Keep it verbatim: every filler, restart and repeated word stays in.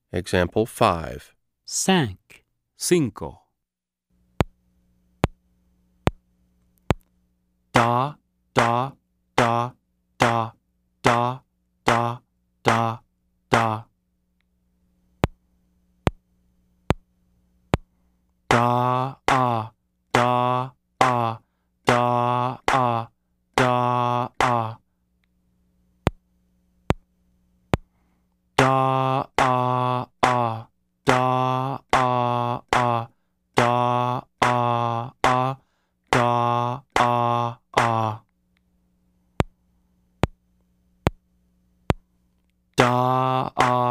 Example five. Cinq. Cinco. Da, da, da, da, da, da, da, da. Da, ah, da, ah, da, ah, da, ah. Da, ah, ah, da, ah, ah, da, ah, ah, da, ah, ah. Da, ah.